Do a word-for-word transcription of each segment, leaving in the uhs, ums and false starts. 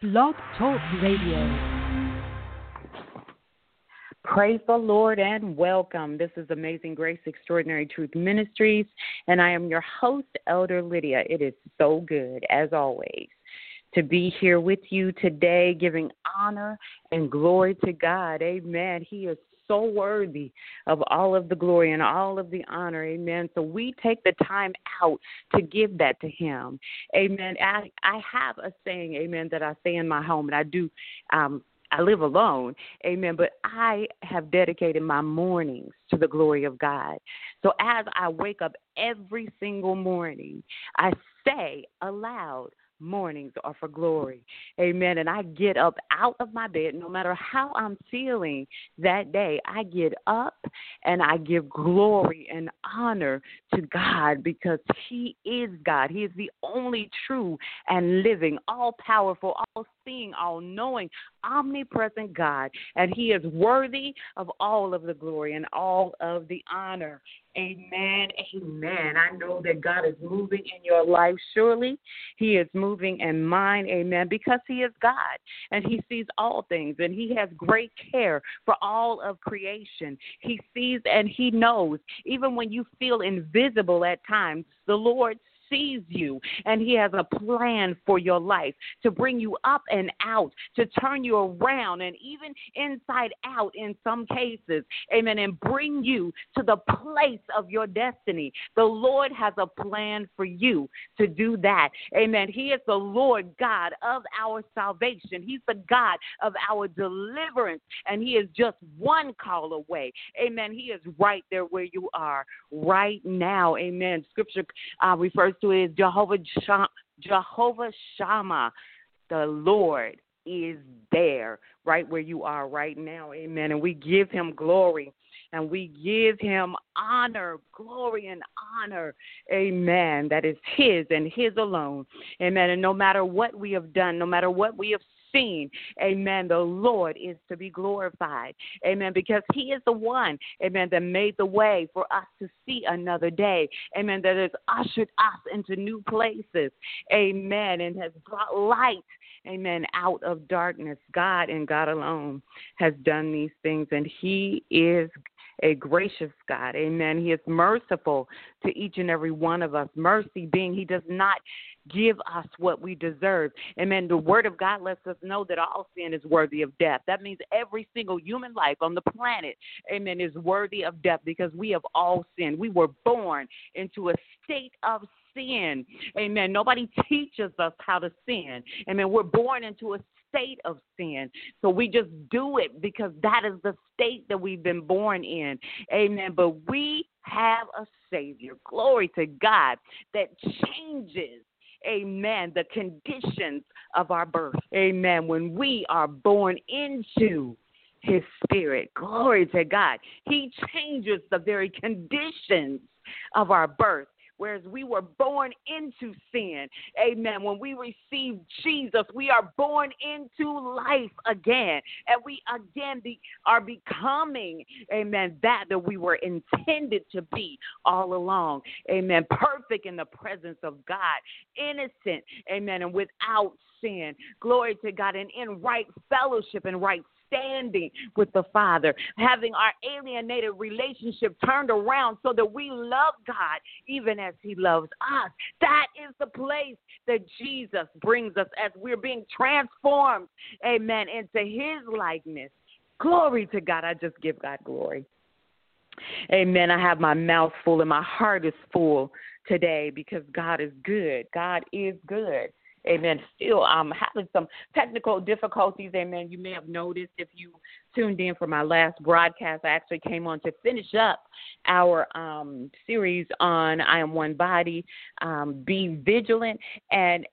Blog Talk Radio. Praise the Lord and welcome. This is Amazing Grace Extraordinary Truth Ministries, and I am your host, Elder Lydia. It is so good, as always, to be here with you today, giving honor and glory to God. Amen. He is so worthy of all of the glory and all of the honor. Amen. So we take the time out to give that to him. Amen. I, I have a saying, amen, that I say in my home, and I do um I live alone, amen, but I have dedicated my mornings to the glory of God. So as I wake up every single morning, I say aloud, mornings are for glory, amen, and I get up out of my bed, no matter how I'm feeling that day, I get up and I give glory and honor to God because he is God. He is the only true and living, all-powerful, all-seeing, all-knowing, omnipresent God, and he is worthy of all of the glory and all of the honor. Amen, amen. I know that God is moving in your life. Surely he is moving in mine, amen, because he is God, and he sees all things, and he has great care for all of creation. He sees and he knows. Even when you feel invisible at times, the Lord sees you, and he has a plan for your life to bring you up and out, to turn you around, and even inside out in some cases, amen, and bring you to the place of your destiny. The Lord has a plan for you to do that, amen. He is the Lord God of our salvation. He's the God of our deliverance, and he is just one call away, amen. He is right there where you are right now, amen. Scripture uh, refers to it as Jehovah Sham- Jehovah Shammah. The Lord is there right where you are right now, amen. And we give him glory and we give him honor, glory and honor, amen. That is his and his alone, amen. And no matter what we have done, no matter what we have seen, amen, the Lord is to be glorified, amen, because he is the one, amen, that made the way for us to see another day, amen, that has ushered us into new places, amen, and has brought light, amen, out of darkness. God and God alone has done these things, and he is a gracious God, amen. He is merciful to each and every one of us. Mercy being he does not give us what we deserve, amen. The word of God lets us know that all sin is worthy of death. That means every single human life on the planet, amen, is worthy of death because we have all sinned. We were born into a state of sin, amen. Nobody teaches us how to sin, amen. We're born into a state of sin. So we just do it because that is the state that we've been born in. Amen. But we have a Savior, glory to God, that changes, amen, the conditions of our birth. Amen. When we are born into his spirit, glory to God, he changes the very conditions of our birth. Whereas we were born into sin, amen. When we receive Jesus, we are born into life again. And we again be, are becoming, amen, that that we were intended to be all along. Amen. Perfect in the presence of God. Innocent, amen, and without sin. Glory to God. And in right fellowship and right standing with the Father, having our alienated relationship turned around so that we love God even as he loves us. That is the place that Jesus brings us as we're being transformed, amen, into his likeness. Glory to God. I just give God glory. Amen. I have my mouth full and my heart is full today because God is good. God is good. Amen. Still, I'm having some technical difficulties. Amen. You may have noticed if you tuned in for my last broadcast, I actually came on to finish up our um, series on I Am One Body, um, Be Vigilant. And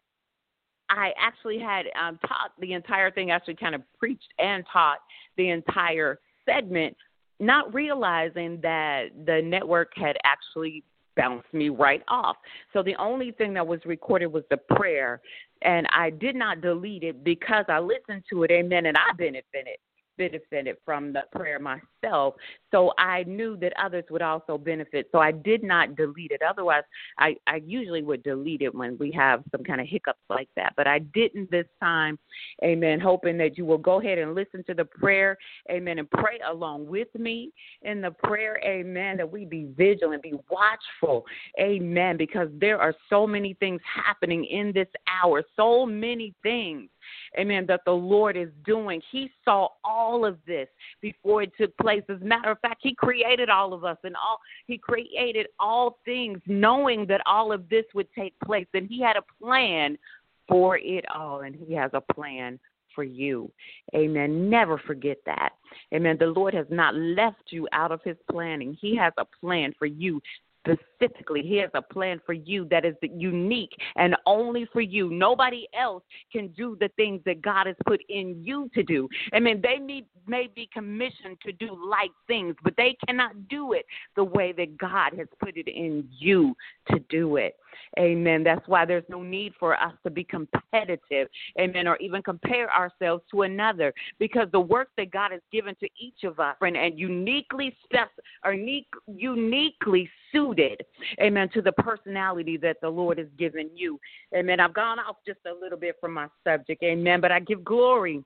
I actually had um, taught the entire thing, actually kind of preached and taught the entire segment, not realizing that the network had actually bounced me right off. So the only thing that was recorded was the prayer, and I did not delete it because I listened to it, amen, and I benefited benefited from the prayer myself. So I knew that others would also benefit. So I did not delete it. Otherwise, I, I usually would delete it when we have some kind of hiccups like that. But I didn't this time. Amen. Hoping that you will go ahead and listen to the prayer. Amen. And pray along with me in the prayer. Amen. That we be vigilant, be watchful. Amen. Because there are so many things happening in this hour. So many things. Amen, that the Lord is doing. He saw all of this before it took place. As a matter of fact, he created all of us and all he created all things knowing that all of this would take place. And he had a plan for it all. And he has a plan for you. Amen. Never forget that. Amen. The Lord has not left you out of his planning. He has a plan for you. Specifically, he has a plan for you that is unique and only for you. Nobody else can do the things that God has put in you to do. I mean, they may, may be commissioned to do like things, but they cannot do it the way that God has put it in you to do it. Amen. That's why there's no need for us to be competitive, amen, or even compare ourselves to another, because the work that God has given to each of us and, and uniquely spec- or unique, uniquely suited, amen, to the personality that the Lord has given you. Amen. I've gone off just a little bit from my subject, amen, but I give glory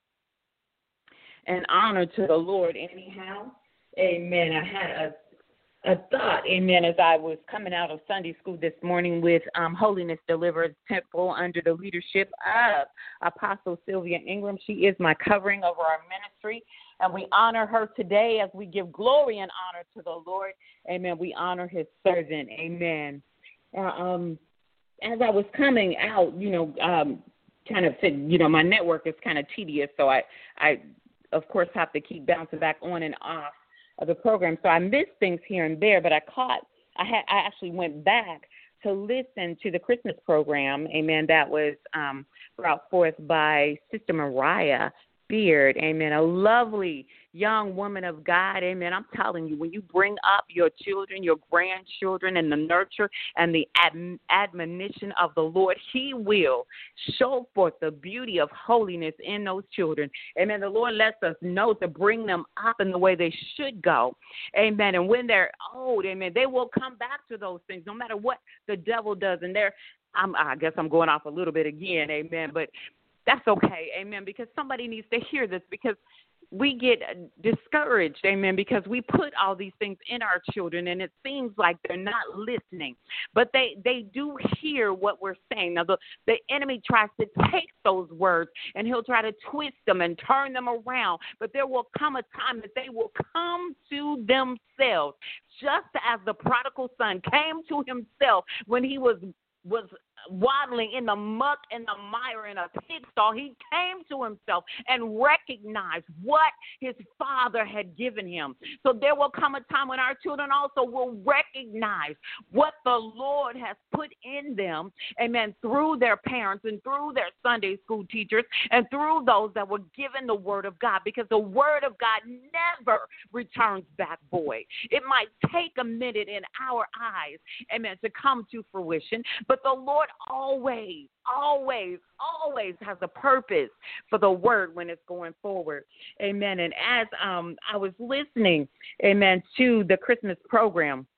and honor to the Lord anyhow. Amen. I had a A thought, amen, as I was coming out of Sunday school this morning with um, Holiness Deliverance Temple under the leadership of Apostle Sylvia Ingram. She is my covering over our ministry, and we honor her today as we give glory and honor to the Lord. Amen. We honor his servant. Amen. Uh, um, as I was coming out, you know, um, kind of, you know, my network is kind of tedious, so I, I, of course, have to keep bouncing back on and off of the program. So I missed things here and there, but I caught, I had, I actually went back to listen to the Christmas program, amen, that was um, brought forth by Sister Mariah Beard, amen, a lovely young woman of God, amen. I'm telling you, when you bring up your children, your grandchildren, and the nurture and the ad- admonition of the Lord, he will show forth the beauty of holiness in those children. Amen. The Lord lets us know to bring them up in the way they should go. Amen. And when they're old, amen, they will come back to those things no matter what the devil does. And they're, I'm, I guess I'm going off a little bit again, amen, but that's okay, amen, because somebody needs to hear this, because we get discouraged, amen, because we put all these things in our children, and it seems like they're not listening. But they, they do hear what we're saying. Now, the, the enemy tries to take those words, and he'll try to twist them and turn them around. But there will come a time that they will come to themselves, just as the prodigal son came to himself when he was was waddling in the muck and the mire in a pig stall. He came to himself and recognized what his father had given him. So there will come a time when our children also will recognize what the Lord has put in them, amen, through their parents and through their Sunday school teachers and through those that were given the word of God, because the word of God never returns back void. It might take a minute in our eyes, amen, to come to fruition, but the Lord always, always, always has a purpose for the word when it's going forward. Amen. And as um, I was listening, amen, to the Christmas program,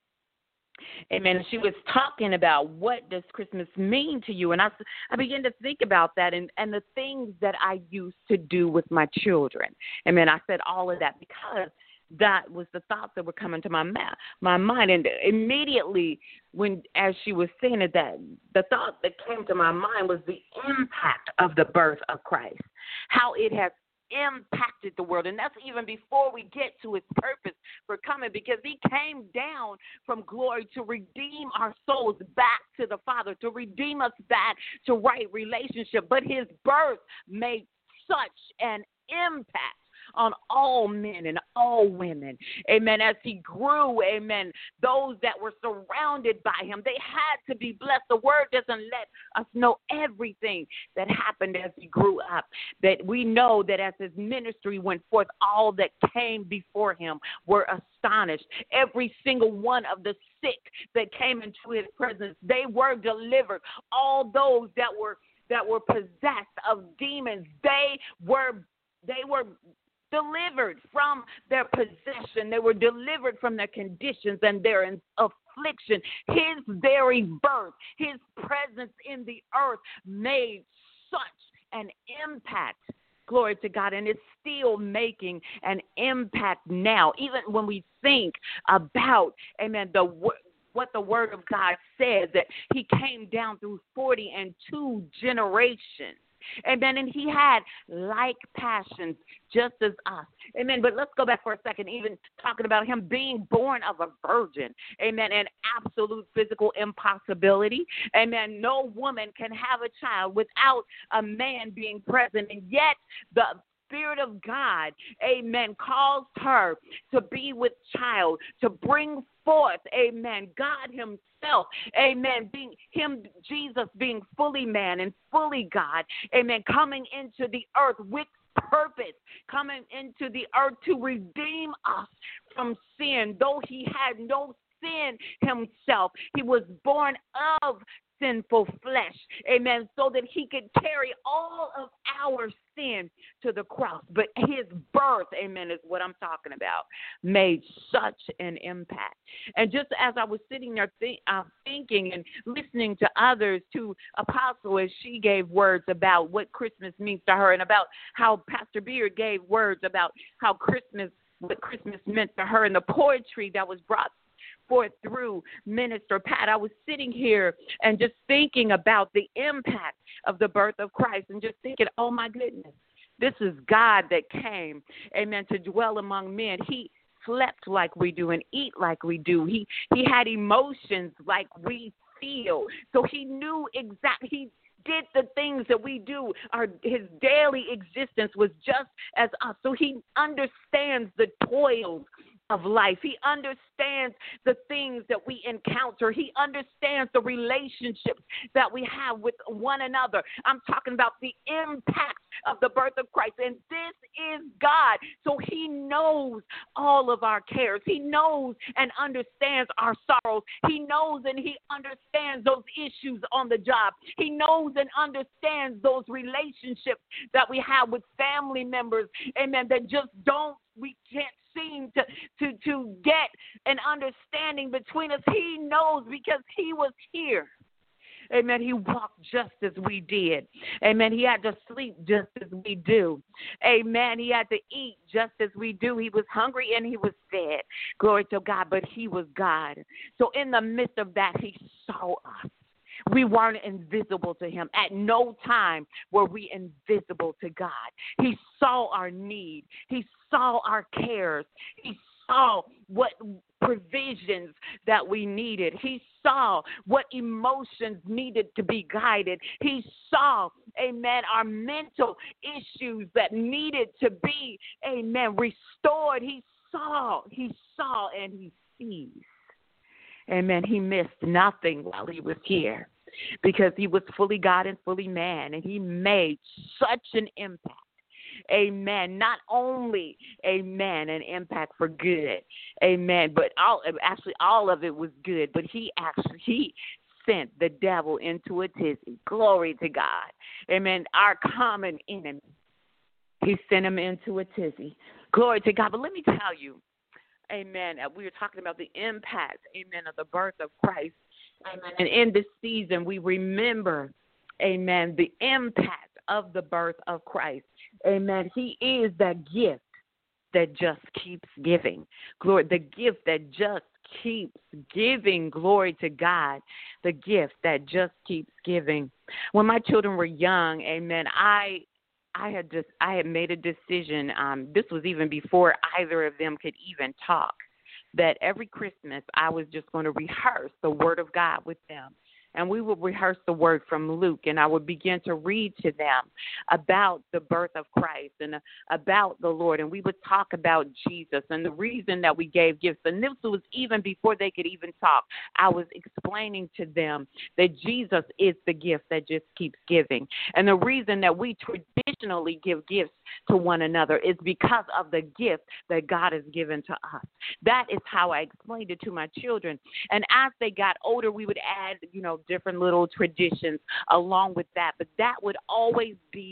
amen, she was talking about what does Christmas mean to you. And I, I began to think about that and, and the things that I used to do with my children. Amen. I said all of that because that was the thoughts that were coming to my ma- my mind. And immediately when, as she was saying it, that the thought that came to my mind was the impact of the birth of Christ, how it has impacted the world. And that's even before we get to his purpose for coming, because he came down from glory to redeem our souls back to the Father, to redeem us back to right relationship. But his birth made such an impact on all men and all women, amen, as he grew, amen, those that were surrounded by him, they had to be blessed. The word doesn't let us know everything that happened as he grew up, that we know that as his ministry went forth, all that came before him were astonished. Every single one of the sick that came into his presence, they were delivered. All those that were that were possessed of demons, they were they were delivered from their possession. They were delivered from their conditions and their affliction. His very birth, his presence in the earth made such an impact. Glory to God. And it's still making an impact now, even when we think about, amen, the what the word of God says, that he came down through forty and two generations. Amen. And he had like passions just as us. Amen. But let's go back for a second, even talking about him being born of a virgin. Amen. An absolute physical impossibility. Amen. No woman can have a child without a man being present. And yet the Spirit of God, amen, caused her to be with child, to bring forth, amen, God himself, amen, being him, Jesus being fully man and fully God, amen, coming into the earth with purpose, coming into the earth to redeem us from sin. Though he had no sin himself, he was born of sinful flesh, amen, so that he could carry all of our sin to the cross. But his birth, amen, is what I'm talking about, made such an impact. And just as I was sitting there th- uh, thinking and listening to others, to Apostle as she gave words about what Christmas means to her, and about how Pastor Beard gave words about how Christmas, what Christmas meant to her, and the poetry that was brought forth through Minister Pat, I was sitting here and just thinking about the impact of the birth of Christ, and just thinking, oh my goodness, this is God that came, amen, to dwell among men. He slept like we do and eat like we do. He he had emotions like we feel. So he knew exactly, he did the things that we do. Our his daily existence was just as us. So he understands the toils of life. He understands the things that we encounter. He understands the relationships that we have with one another. I'm talking about the impact of the birth of Christ. And this is God. So he knows all of our cares. He knows and understands our sorrows. He knows and he understands those issues on the job. He knows and understands those relationships that we have with family members, amen, that just don't, we can't seem to, to, to get an understanding between us. He knows because he was here. Amen. He walked just as we did. Amen. He had to sleep just as we do. Amen. He had to eat just as we do. He was hungry and he was fed. Glory to God. But he was God. So in the midst of that, he saw us. We weren't invisible to him. At no time were we invisible to God. He saw our need. He saw our cares. He saw what provisions that we needed. He saw what emotions needed to be guided. He saw, amen, our mental issues that needed to be, amen, restored. He saw, he saw, and he sees. Amen. He missed nothing while he was here because he was fully God and fully man, and he made such an impact. Amen. Not only, amen, an impact for good, amen, but all actually all of it was good, but he actually, he sent the devil into a tizzy. Glory to God. Amen. Our common enemy. He sent him into a tizzy. Glory to God. But let me tell you, amen, we were talking about the impact, amen, of the birth of Christ. Amen. And in this season, we remember, amen, the impact of the birth of Christ. Amen. He is that gift that just keeps giving. Glory, the gift that just keeps giving. Glory to God. The gift that just keeps giving. When my children were young, amen, I I had just I had made a decision. Um, this was even before either of them could even talk, that every Christmas I was just going to rehearse the Word of God with them. And we would rehearse the word from Luke, and I would begin to read to them about the birth of Christ and about the Lord. And we would talk about Jesus and the reason that we gave gifts. And this was even before they could even talk. I was explaining to them that Jesus is the gift that just keeps giving. And the reason that we traditionally give gifts to one another is because of the gift that God has given to us. That is how I explained it to my children. And as they got older, we would add, you know, different little traditions along with that. But that would always be the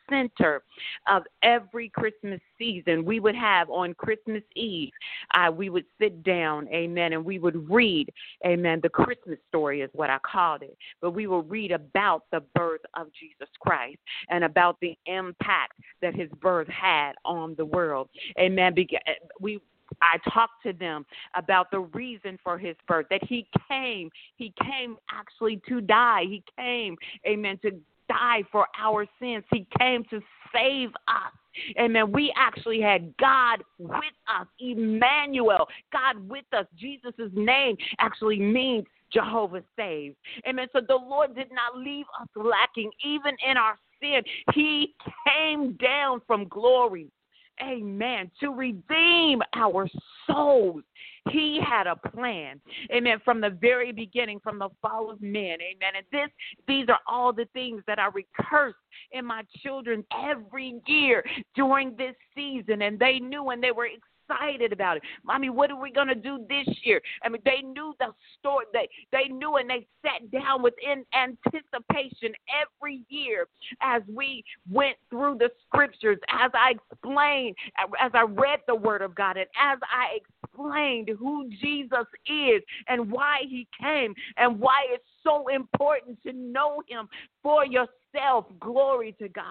center of every Christmas season. We would have on Christmas Eve, uh, we would sit down, amen, and we would read, amen, the Christmas story is what I called it. But we will read about the birth of Jesus Christ and about the impact that his birth had on the world. Amen. We I talked to them about the reason for his birth, that he came, he came actually to die. He came, amen, to die for our sins. He came to save us. Amen. We actually had God with us, Emmanuel, God with us. Jesus' name actually means Jehovah saves. Amen. So the Lord did not leave us lacking even in our sin. He came down from glory, amen, to redeem our souls. He had a plan, amen, from the very beginning, from the fall of men, amen. And this, these are all the things that I recurse in my children every year during this season, and they knew and they were excited about it. Mommy, what are we going to do this year? I mean, they knew the story. They, they knew, and they sat down within anticipation every year as we went through the scriptures, as I explained, as I read the word of God, and as I explained who Jesus is and why he came and why it's so important to know him for yourself. Glory to God.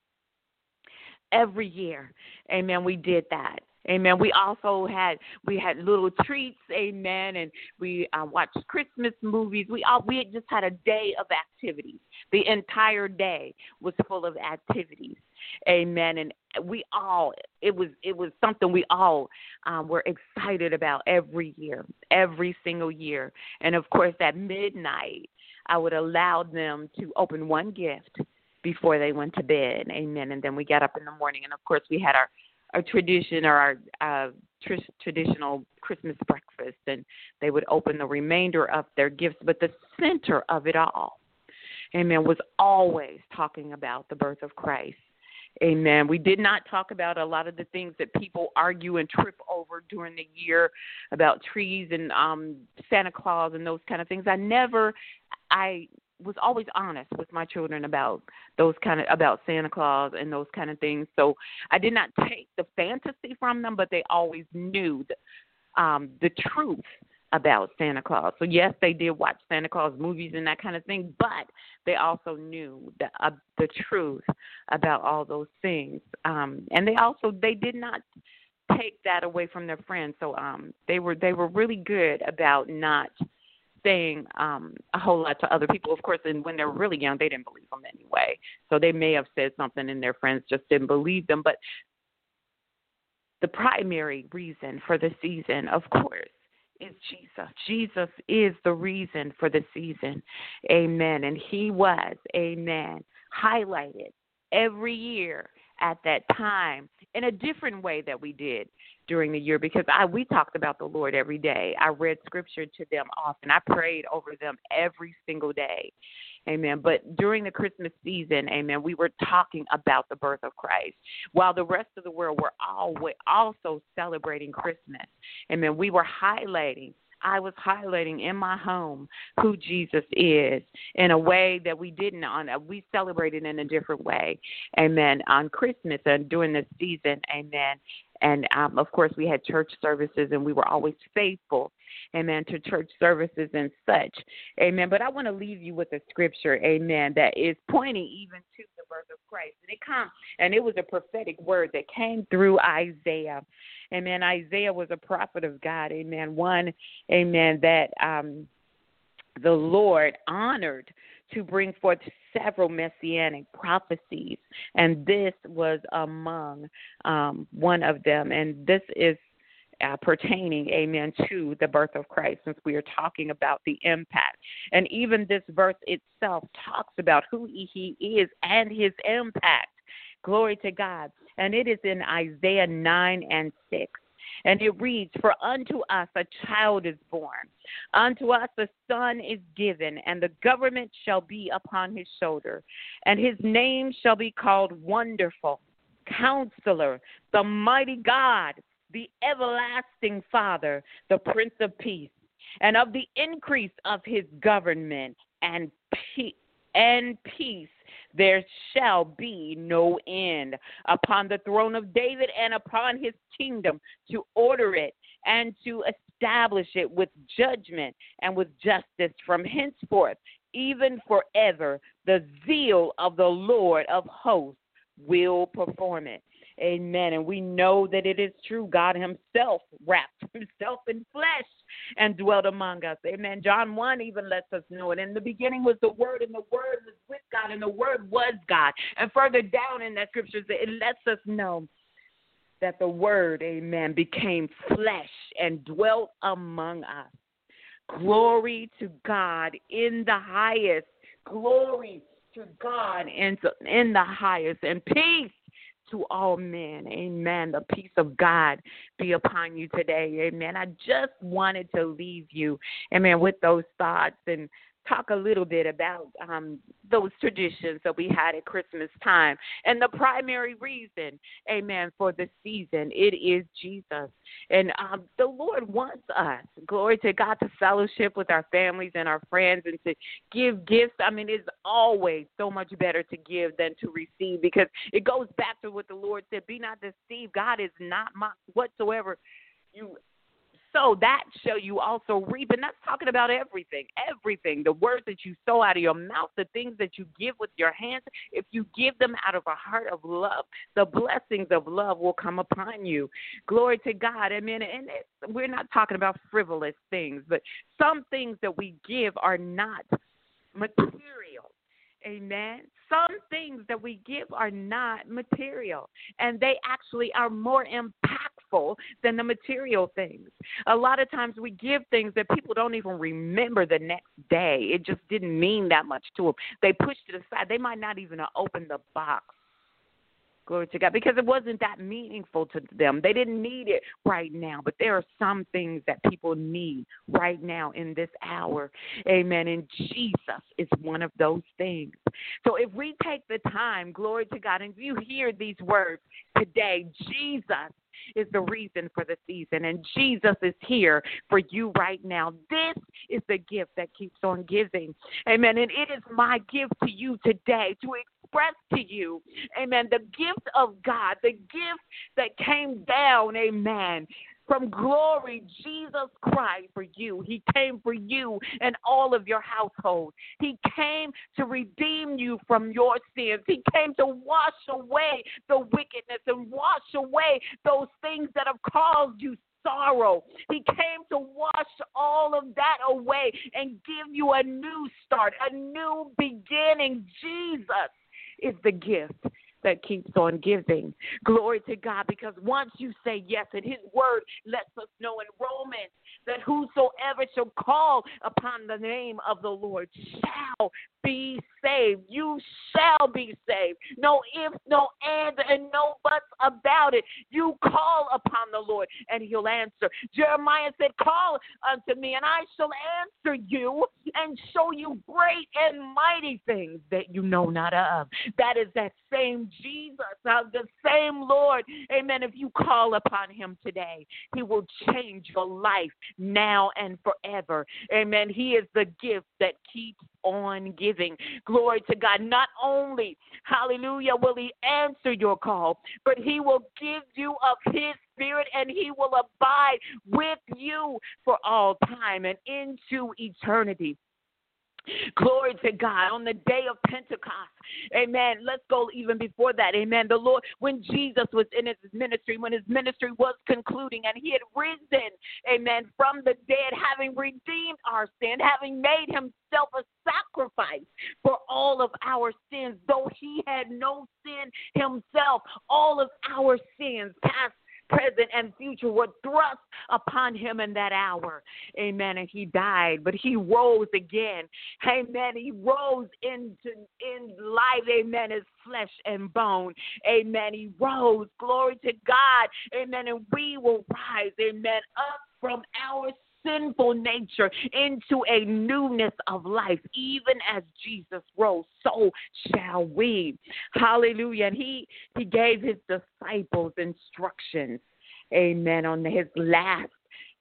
Every year, amen, we did that. Amen. We also had we had little treats, amen, and we uh, watched Christmas movies. We all we just had a day of activities. The entire day was full of activities, amen. And we all it was it was something we all um, were excited about every year, every single year. And of course, at midnight, I would allow them to open one gift before they went to bed, amen. And then we got up in the morning, and of course, we had our a tradition or our uh, tr- traditional Christmas breakfast, and they would open the remainder of their gifts. But the center of it all, amen, was always talking about the birth of Christ. Amen. We did not talk about a lot of the things that people argue and trip over during the year about trees and um, Santa Claus and those kind of things. I never, I was always honest with my children about those kind of, about Santa Claus and those kind of things. So I did not take the fantasy from them, but they always knew the, um, the truth about Santa Claus. So yes, they did watch Santa Claus movies and that kind of thing, but they also knew the, uh, the truth about all those things. Um, and they also, they did not take that away from their friends. So um, they were, they were really good about not saying um, a whole lot to other people. Of course, and when they're really young, they didn't believe them anyway. So they may have said something and their friends just didn't believe them. But the primary reason for the season, of course, is Jesus. Jesus is the reason for the season. Amen. And he was, amen, highlighted every year at that time in a different way that we did during the year, because I we talked about the Lord every day. I read scripture to them often. I prayed over them every single day. Amen. But during the Christmas season, amen, we were talking about the birth of Christ, while the rest of the world were always also celebrating Christmas. Amen. We were highlighting I was highlighting in my home who Jesus is in a way that we didn't on. We celebrated in a different way, amen, on Christmas and during this season, amen. And, um, of course, we had church services, and we were always faithful, amen, to church services and such, amen. But I want to leave you with a scripture, amen, that is pointing even to the birth of Christ. And it come, and it was a prophetic word that came through Isaiah. Amen. Isaiah was a prophet of God, amen. One, amen, that um, the Lord honored to bring forth several messianic prophecies, and this was among um, one of them. And this is uh, pertaining, amen, to the birth of Christ, since we are talking about the impact. And even this verse itself talks about who he is and his impact. Glory to God. And it is in Isaiah nine and six. And it reads, "For unto us a child is born, unto us a son is given, and the government shall be upon his shoulder. And his name shall be called Wonderful, Counselor, the Mighty God, the Everlasting Father, the Prince of Peace. And of the increase of his government and peace, and peace there shall be no end. Upon the throne of David and upon his kingdom, to order it and to establish it with judgment and with justice from henceforth, even forever. The zeal of the Lord of hosts will perform it. Amen. And we know that it is true. God himself wrapped himself in flesh and dwelt among us. Amen. John one even lets us know it. In the beginning was the Word, and the Word was with God, and the Word was God. And further down in that scripture, it lets us know that the Word, amen, became flesh and dwelt among us. Glory to God in the highest. Glory to God in, in the highest. And peace to all men. Amen. The peace of God be upon you today. Amen. I just wanted to leave you, amen, with those thoughts and talk a little bit about um, those traditions that we had at Christmas time. And the primary reason, amen, for the season, it is Jesus. And um, the Lord wants us, glory to God, to fellowship with our families and our friends and to give gifts. I mean, it's always so much better to give than to receive, because it goes back to what the Lord said, be not deceived. God is not mocked whatsoever. You So that shall you also reap. And that's talking about everything, everything. The words that you sow out of your mouth, the things that you give with your hands, if you give them out of a heart of love, the blessings of love will come upon you. Glory to God. I mean, and it's, we're not talking about frivolous things, but some things that we give are not material. Amen. Some things that we give are not material, and they actually are more impactful than the material things. A lot of times we give things that people don't even remember the next day. It just didn't mean that much to them. They pushed it aside. They might not even have opened the box. Glory to God, because it wasn't that meaningful to them. They didn't need it right now, but there are some things that people need right now in this hour. Amen. And Jesus is one of those things. So if we take the time, glory to God, and you hear these words today, Jesus is the reason for the season, and Jesus is here for you right now. This is the gift that keeps on giving. Amen. And it is my gift to you today to express to you, amen, the gift of God, the gift that came down, amen, from glory, Jesus Christ for you. He came for you and all of your household. He came to redeem you from your sins. He came to wash away the wickedness and wash away those things that have caused you sorrow. He came to wash all of that away and give you a new start, a new beginning. Jesus is the gift that keeps on giving. Glory to God, because once you say yes, and his word lets us know in Romans that whosoever shall call upon the name of the Lord shall be saved. You shall be saved. No ifs, no ands, and no buts about it. You call upon the Lord, and he'll answer. Jeremiah said, call unto me, and I shall answer you and show you great and mighty things that you know not of. That is that same Jesus, uh, the same Lord. Amen. If you call upon him today, he will change your life now and forever. Amen. He is the gift that keeps on giving. Glory to God. Not only, hallelujah, will he answer your call, but he will give you of his spirit, and he will abide with you for all time and into eternity. Glory to God. On the day of Pentecost, amen. Let's go even before that, amen. The Lord, when Jesus was in his ministry, when his ministry was concluding, and he had risen, amen, from the dead, having redeemed our sin, having made himself a sacrifice for all of our sins, though he had no sin himself, all of our sins, past, present, and future, were thrust upon him in that hour. Amen. And he died, but he rose again. Amen. He rose into in life. Amen. As flesh and bone. Amen. He rose. Glory to God. Amen. And we will rise. Amen. Up from our sinful nature into a newness of life. Even as Jesus rose, so shall we. Hallelujah. And he, he gave his disciples instructions, amen, on his last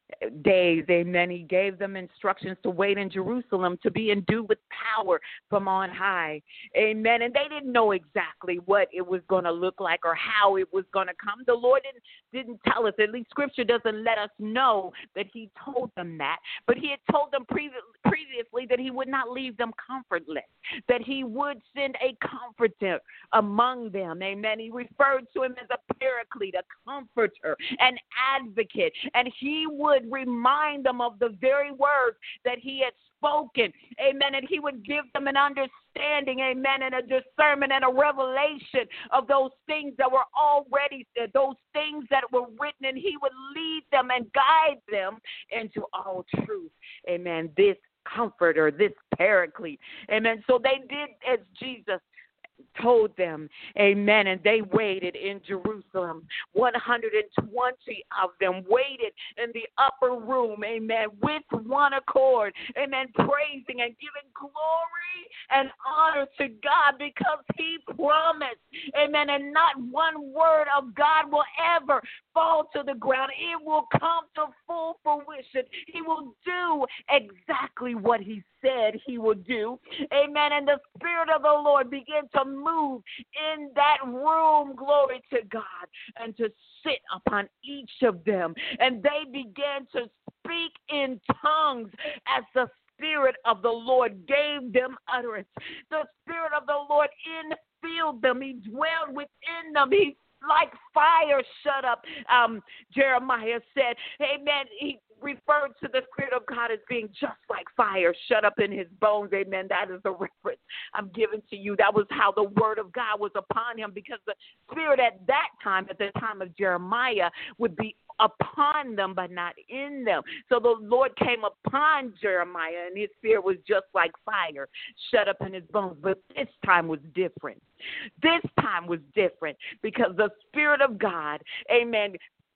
days, amen. He gave them instructions to wait in Jerusalem to be endued with power from on high, amen. And they didn't know exactly what it was going to look like or how it was going to come. The Lord didn't, didn't tell us, at least Scripture doesn't let us know that he told them that, but he had told them previ- previously that he would not leave them comfortless, that he would send a comforter among them, amen. He referred to him as a paraclete, a comforter, an advocate, and he would remind them of the very words that he had spoken, amen, and he would give them an understanding, amen, and a discernment and a revelation of those things that were already said, those things that were written, and he would lead them and guide them into all truth, amen, this comforter, this paraclete, amen. So they did as Jesus told them, amen, and they waited in Jerusalem. one hundred twenty of them waited in the upper room, amen, with one accord, amen, praising and giving glory and honor to God because he promised, amen, and not one word of God will ever fall to the ground. It will come to full fruition. He will do exactly what he said he would do, amen, and the Spirit of the Lord began to move in that room, glory to God, and to sit upon each of them, and they began to speak in tongues as the Spirit of the Lord gave them utterance. The Spirit of the Lord infilled them. He dwelled within them. He like fire shut up, um, Jeremiah said, amen. He referred to the Spirit of God as being just like fire shut up in his bones, amen. That is the reference I'm giving to you. That was how the word of God was upon him, because the Spirit at that time, at the time of Jeremiah, would be upon them but not in them. So the Lord came upon Jeremiah, and his spirit was just like fire shut up in his bones. But this time was different. This time was different because the Spirit of God, amen,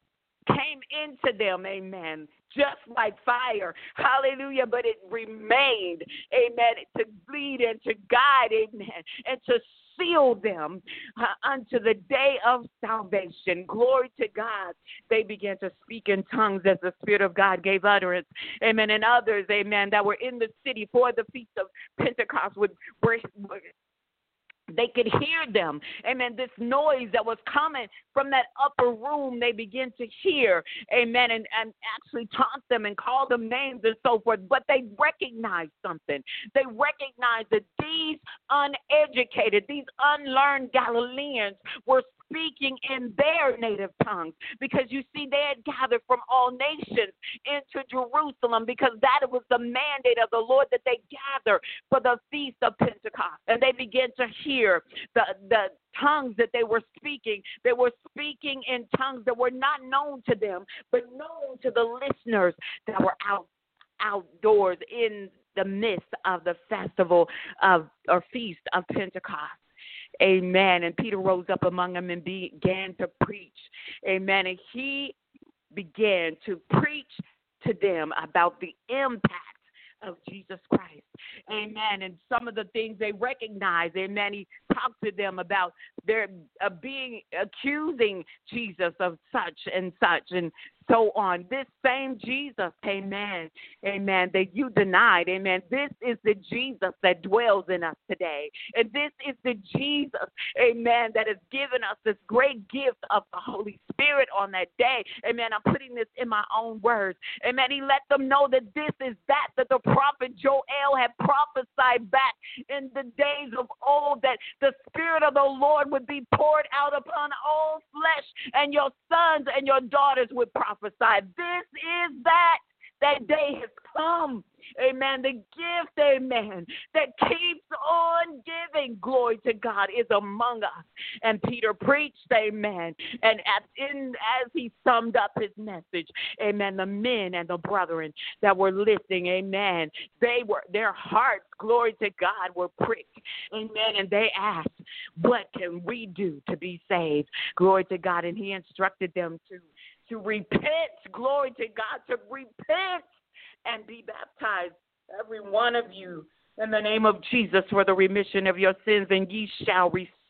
came into them, amen, just like fire, hallelujah, but it remained, amen, to lead and to guide, amen, and to seal them uh, unto the day of salvation. Glory to God. They began to speak in tongues as the Spirit of God gave utterance, amen, and others, amen, that were in the city for the Feast of Pentecost would bring. They could hear them. Amen. This noise that was coming from that upper room, they began to hear. Amen. And, and actually taunt them and call them names and so forth. But they recognized something. They recognized that these uneducated, these unlearned Galileans were speaking in their native tongues, because you see they had gathered from all nations into Jerusalem, because that was the mandate of the Lord, that they gather for the Feast of Pentecost. And they began to hear the, the tongues that they were speaking. They were speaking in tongues that were not known to them, but known to the listeners that were out outdoors in the midst of the festival of or Feast of Pentecost. Amen. And Peter rose up among them and began to preach. Amen. And he began to preach to them about the impact of Jesus Christ. Amen. And some of the things they recognized, amen, he talked to them about their uh, being accusing Jesus of such and such and so on. This same Jesus, amen, amen, that you denied, amen. This is the Jesus that dwells in us today. And this is the Jesus, amen, that has given us this great gift of the Holy Spirit on that day. Amen. I'm putting this in my own words. Amen. He let them know that this is that that the prophet Joel had prophesied back in the days of old, that the Spirit of the Lord would be poured out upon all flesh, and your sons and your daughters would prophesy. This is that. That day has come. Amen. The gift, amen, that keeps on giving, glory to God, is among us. And Peter preached, amen. And at, in, as he summed up his message, amen, the men and the brethren that were listening, amen, they were, their hearts, glory to God, were pricked. Amen. And they asked, what can we do to be saved? Glory to God. And he instructed them to to repent, glory to God, to repent and be baptized, every one of you, in the name of Jesus, for the remission of your sins, and ye shall receive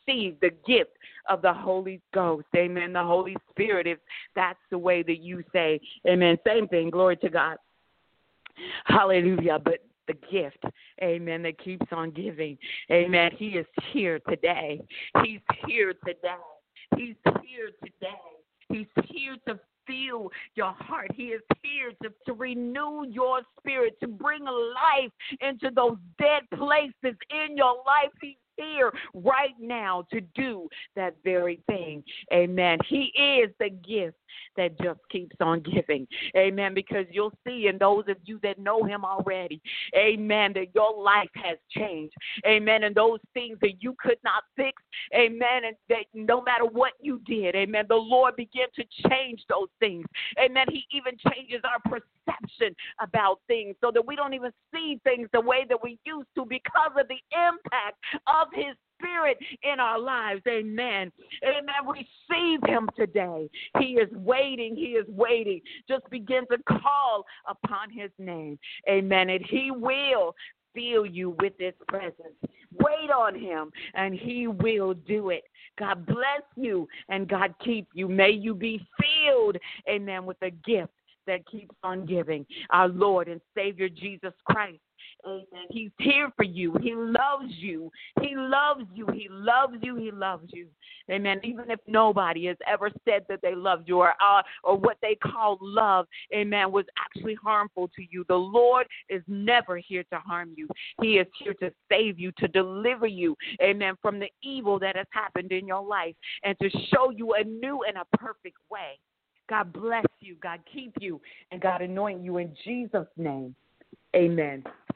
receive the gift of the Holy Ghost. Amen. The Holy Spirit, if that's the way that you say. Amen. Same thing. Glory to God. Hallelujah. But the gift, amen, that keeps on giving. Amen. He is here today. He's here today. He's here today. He's here to fill your heart. He is here to, to renew your spirit, to bring life into those dead places in your life. He's here right now to do that very thing. Amen. He is the gift that just keeps on giving. Amen. Because you'll see in those of you that know him already, amen, that your life has changed. Amen. And those things that you could not fix, amen, and that no matter what you did, amen, the Lord began to change those things. Amen. He even changes our perception about things so that we don't even see things the way that we used to because of the impact of his Spirit in our lives. Amen. Amen. Receive him today. He is waiting. He is waiting. Just begin to call upon his name. Amen. And he will fill you with his presence. Wait on him and he will do it. God bless you and God keep you. May you be filled, amen, with a gift that keeps on giving. Our Lord and Savior Jesus Christ. Amen. He's here for you. He loves you. He loves you. He loves you. He loves you. Amen. Even if nobody has ever said that they loved you or, uh, or what they call love, amen, was actually harmful to you, the Lord is never here to harm you. He is here to save you, to deliver you, amen, from the evil that has happened in your life and to show you a new and a perfect way. God bless you. God keep you. And God anoint you in Jesus' name. Amen.